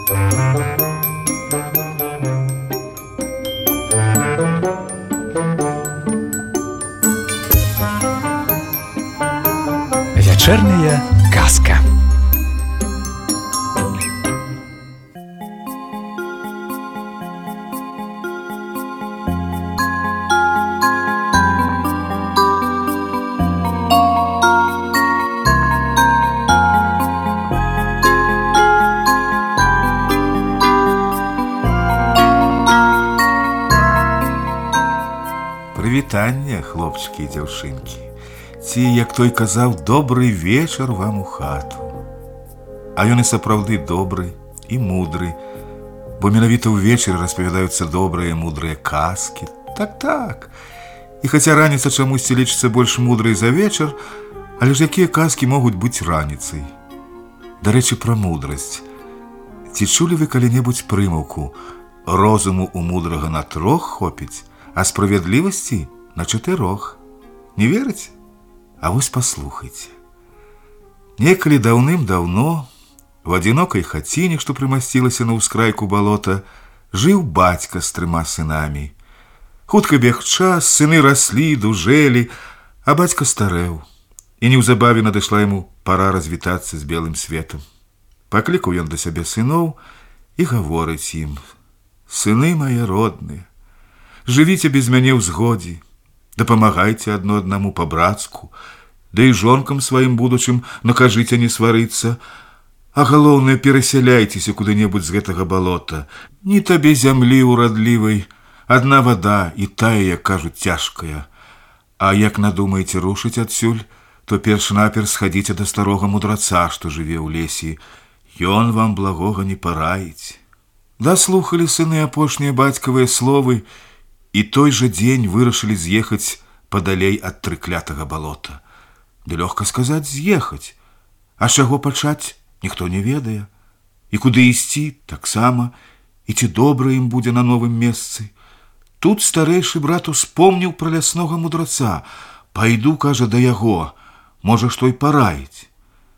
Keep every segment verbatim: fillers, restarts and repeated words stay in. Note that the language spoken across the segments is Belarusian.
Вечерняя казка. Прывітанне, хлопчыкі і дзяўчынкі. Ці, як той казаў, добры вечар вам у хату. А ён і сапраўды добры і мудры, бо менавіта ўвечары распавядаюцца добрыя мудрыя казкі. Так-так. І хаця раніца чамусьці лічыцца больш мудрай за вечар, але ж якія казкі могуць быць раніцай? Дарэчы, пра мудрасць. Ці чулі вы калі-небудзь прымаўку: розуму у мудрага на трох хопіць, а справядлівасці на чатырох? Не верыце? А вось паслухайце. Некалі даўным-даўно в адзінокай хаціне, што прымасцілася на ўскрайку балота, жыў бацька з трыма сынамі. Хутка бег час, сыны раслі, дужэлі, а бацька старэў. І неўзабаве надышла яму пара развітацца з белым светам. Паклікаў ён да сябе сыноў і гаворыць ім: «Сыны мае родныя, жывіце без мяне ў згодзе, дапамагайце адно аднаму па-брацку, да і жонкам сваім будучым накажыце не сварыцца, а галоўнае, перасяляйцеся куды-небудзь з гэтага балота. Ні табе зямлі урадлівай, адна вада, і тая, як кажуць, цяжкая. А як надумаеце рушыць адсюль, то перш-наперш схадзіце да старога мудраца, што жыве ў лесе. Ён вам благога не параіць». Даслухалі сыны апошнія бацькавыя словы, і той жа дзень вырашылі з'ехаць падалей ад трыклятага балота. Ды лёгка сказаць з'ехаць, а з чаго пачаць, ніхто не ведае. І куды ісці таксама, і ці добра ім будзе на новым месцы. Тут старэйшы брат успомніў пра ляснога мудраца. «Пайду, кажа, да яго, можа, што й параіць».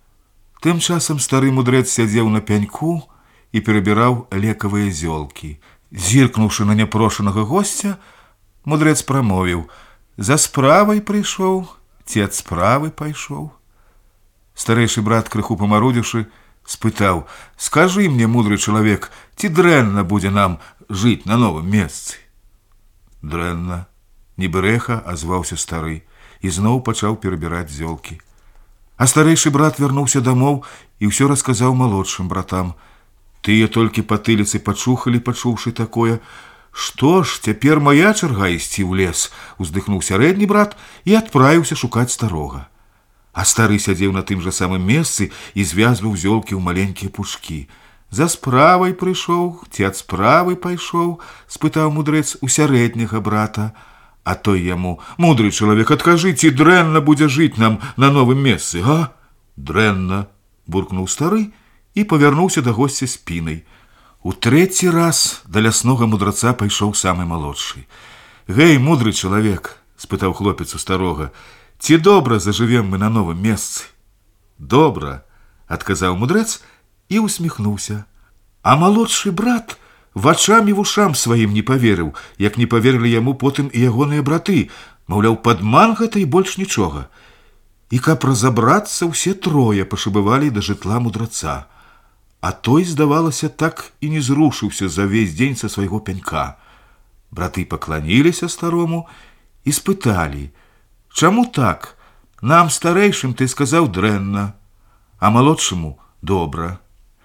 Тым часам стары мудрэц сядзеў на пяньку і перабіраў лекавыя зёлкі. Зіркнуўшы на няпрошанага госця, мудрэц прамовіў: «За справай прыйшоў, ці ад справы пайшоў?» Старэйшы брат, крыху памарудзіўшы, спытаў: «Скажы мне, мудры чалавек, ці дрэнна будзе нам жыць на новым месцы?» «Дрэнна», нібы рэха азваўся стары і зноў пачаў перабіраць зёлкі. А старэйшы брат вярнуўся дамоў і ўсё расказаў малодшым братам. Тыя толькі патыліцы пачухалі, пачуўшы такое. «Што ж, цяпер моя чарга ісці ў лес», — уздыхнуў сярэдні брат і адправіўся шукаць старога. А стары сядзеў на тым жа самым месцы і звязваў зёлкі ў маленькія пучкі. «За справай прыйшоў, ці ад справы пайшоў?» — спытаў мудрэц у сярэдняга брата. А той яму: «Мудры чалавек, адкажы, ці дрэнна будзе жыць нам на новым месцы, га?» «Дрэнна», — буркнуў стары і павярнуўся да госця спінай. У трэці раз да ляснога мудраца пайшоў самы малодшы. «Гэй, мудры чалавек», — спытаў хлопец у старога, «ці добра зажывем мы на новым месцы?» «Добра», — адказаў мудрэц і усміхнуўся. А малодшы брат вачам і вушам сваім не паверыў, як не паверылі яму потым і ягоныя браты. Маўляў, падман гэта і больш нічога. І каб разабрацца, усе трое пашыбывалі да жытла мудраца. А той, здавалася, так і не зрушыўся за ўвесь дзень са свайго пянька. Браты пакланіліся старому і спыталі: «Чаму так? Нам, старэйшым, ты сказаў дрэнна, а малодшаму добра».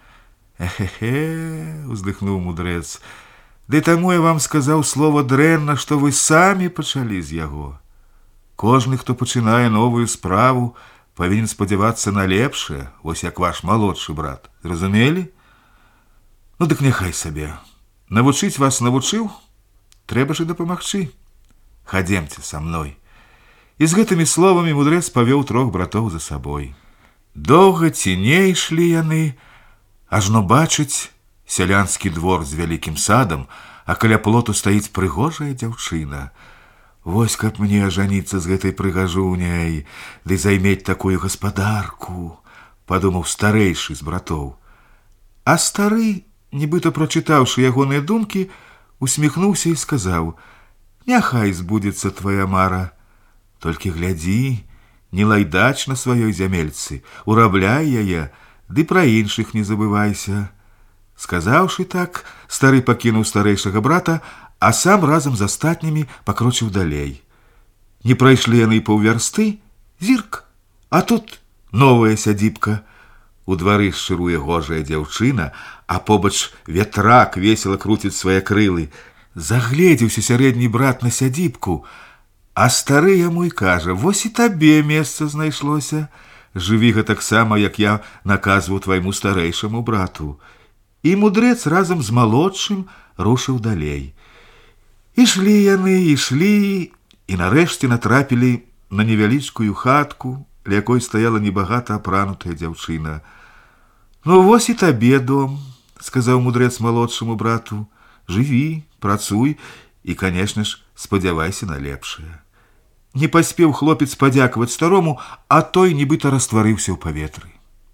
«Эхе-хе», — уздыхнуў мудрэц, «ды таму я вам сказаў слова дрэнна, што вы самі пачалі з яго. Кожны, хто пачынае новую справу, павінен спадзявацца на лепшае, вось як ваш малодшы брат. Зразумелі? Ну, дык няхай сабе. Навучыць вас навучыў, трэба ж і дапамагчы. Хадземце са мной». І з гэтымі словамі мудрэц павёў трох братоў за сабой. Доўга ці не ішлі яны, ажно бачыць сялянскі двор з вялікім садам, а каля плоту стаіць прыгожая дзяўчына. «Вось каб мне ажаніцца з гэтай прыгажуняй, ды займець такую гаспадарку», — падумаў старэйшы з братоў. А стары нібыта прачытаўшы ягоныя думкі, усміхнуўся і сказаў: «Няхай збудзецца твая мара, толькі глядзі, не лайдач на сваёй зямельцы, урабляй яе, ды пра іншых не забывайся». Сказаўшы так, стары пакінуў старэйшага брата, а сам разам з астатнімі пакрочыў далей. Не прайшлі яны паўвярсты, зірк, а тут новая сядзібка. У двары шчыруе гожая дзяўчына, а побач ветрак весела круціць свае крылы. Загледзеўся сярэдні брат на сядзібку, а стары яму і кажа: «Вось і табе месца знайшлося. Жыві гэтаксама, як я наказваў твайму старэйшаму брату». І мудрэц разам з малодшым рушыў далей. Ішлі яны, ішлі, і нарэшце натрапілі на невялічкую хатку, ля якой стаяла небагата апранутая дзяўчына. «Ну, вось і табе дом», — сказаў мудрэц малодшаму брату. «Жыві, працуй і, канешне ж, спадзявайся на лепшае». Не паспеў хлопец падзякаваць старому, а той нібыта растварыўся ў паветры.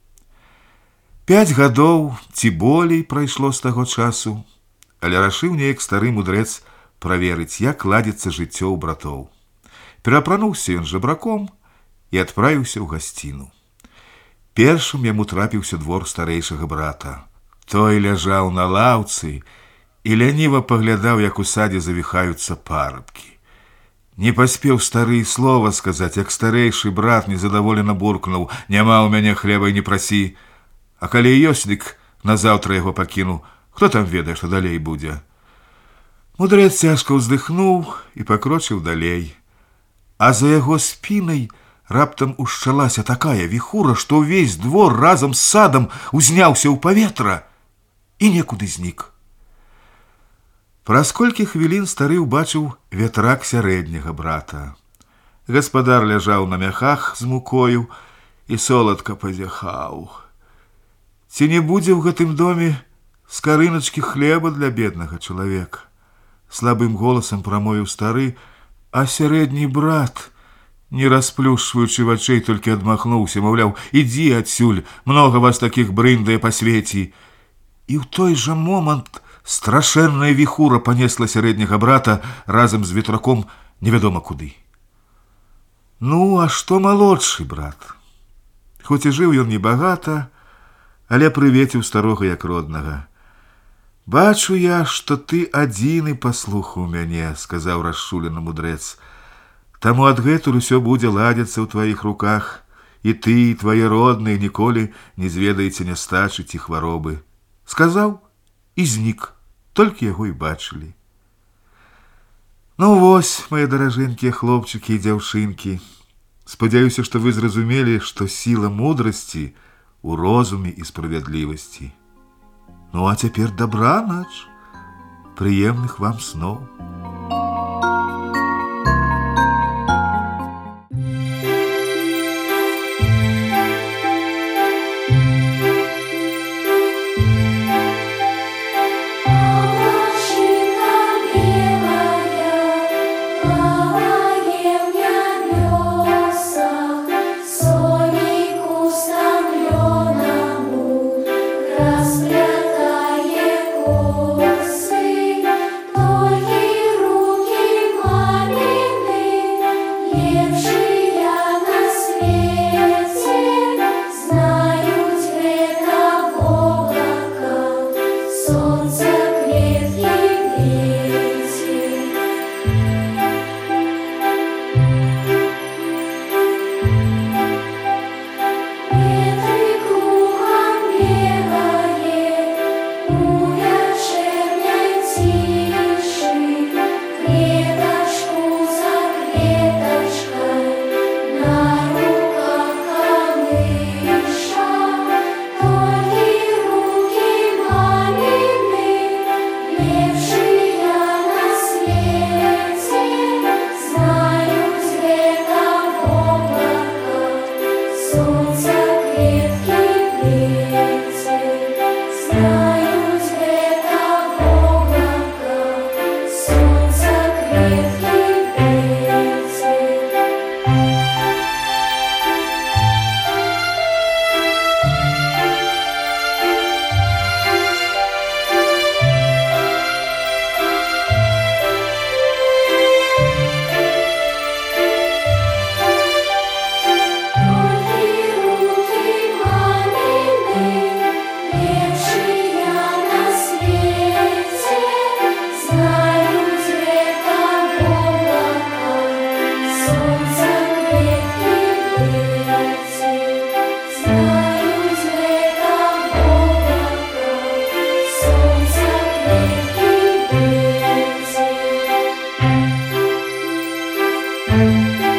Пяць гадоў ці болей прайшло з таго часу, але рашыў неяк стары мудрэц праверыць, як ладзіцца жыццё ў братоў. Перапрануўся ён жабраком і адправіўся ў гасціну. Першым яму трапіўся двор старэйшага брата. Той ляжаў на лаўцы і ляніва паглядаў, як у садзе завіхаюцца парабкі. Не паспеў стары слова сказаць, як старэйшы брат незадаволена буркнуў: «Няма ў мяне хлеба і не прасі. А калі ёсць, дык назаўтра яго пакіну. Хто там ведае, што далей будзе?» Мудрэц цяжка ўздыхнуў і пакрочыў далей. А за яго спінай раптам ушчалася такая віхура, што ўвесь двор разам з садам узняўся ў паветра і некуды знік. Праз колькі хвілін стары ўбачыў ветрак сярэдняга брата. Гаспадар ляжаў на мяхах з мукою і соладка пазяхаў. «Ці не будзе ў гэтым доме скарыначкі хлеба для беднага чалавека?» Слабым голасам прамовіў стары, а сярэдні брат, не расплюшваючы вачэй, толькі адмахнуўся, маўляў: «Ідзі адсюль, многа вас такіх брындае па свеце». І ў той жа момант страшэнная віхура панесла сярэдняга брата разам з ветраком невядома куды. Ну, а што малодшы брат? Хоць і жыў ён небагата, але прывеціў старога як роднага. «Бачу я, што ты адзіны паслухаў мяне», — сказаў расчулены мудрэц. «Таму адгэтуль усё будзе ладзіцца ў тваіх руках, і ты, і твае родныя ніколі не зведаеце нястачы ці хваробы». Сказаў і знік, толькі яго і бачылі. Ну вось, мае даражэнькія хлопчыкі і дзяўчынкі, спадзяюся, што вы зразумелі, што сіла мудрасці у розуме і справядлівасці. Ну а цяпер дабранач, прыемных вам сноў. Расплетає коси, тої Thank you.